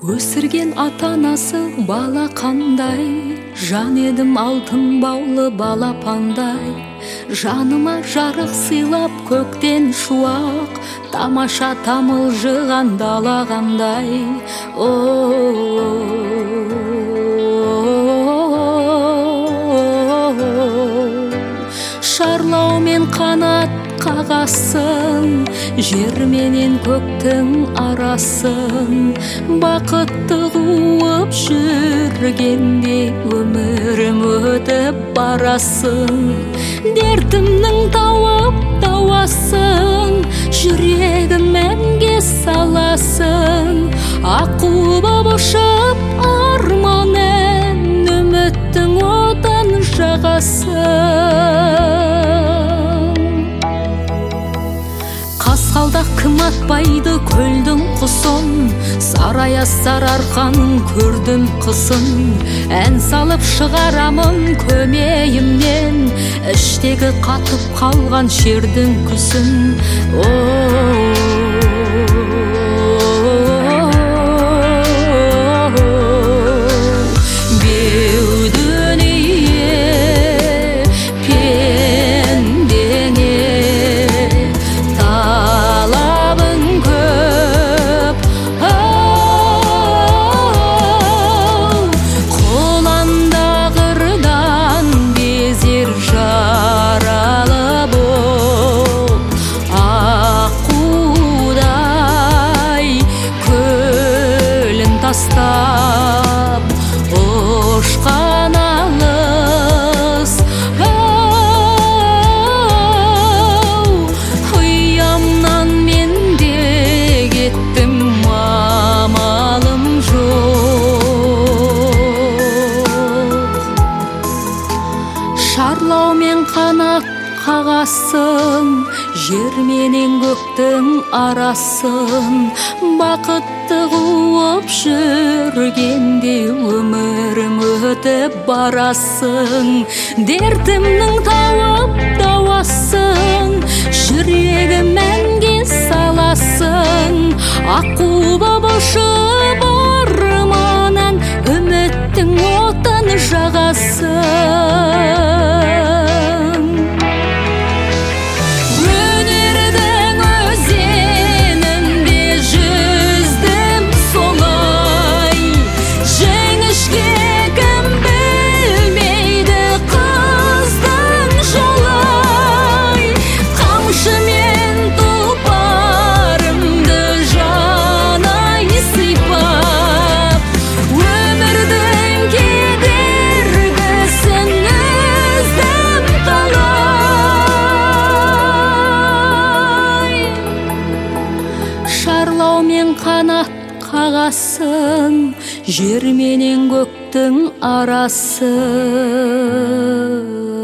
Өсірген ата-анасы бала қандай, жан едім алтын баулы балапандай. Жаныма жарық сыйлап көктен шуақ, тамаша тамылжыған дала қандай. Шарлаумен қанат қағасың, жер менен көктің арасын. Бақытты қуып жүргенде өмірім өтіп барасың. Дертімнің тауып дауасын, жүрегім мәнге саласың. Аққу боп ұшып арманын, үміттің отын жағасың. Қасқалдақ кім атпайды көлдің құсын, сарая сарарқанын көрдім қысын. Ән салып шығарамын көмейімнен, іштегі қатып қалған шердің күсін. Тастап ұшқан алыс, ұямнан мен де кеттім, амалым жоқ. Шарлаумен қанат қағасың, жер менен көктің арасын. Бақытты қуып жүргенде өмірім өтіп барасың. Дертімнің тауып дауасын, жүрегім мәнге саласың. Аққу боп ұшып арманын, үміттің отын жағасың. Шарлаумен қанат қағасың, жер менен көктің арасын.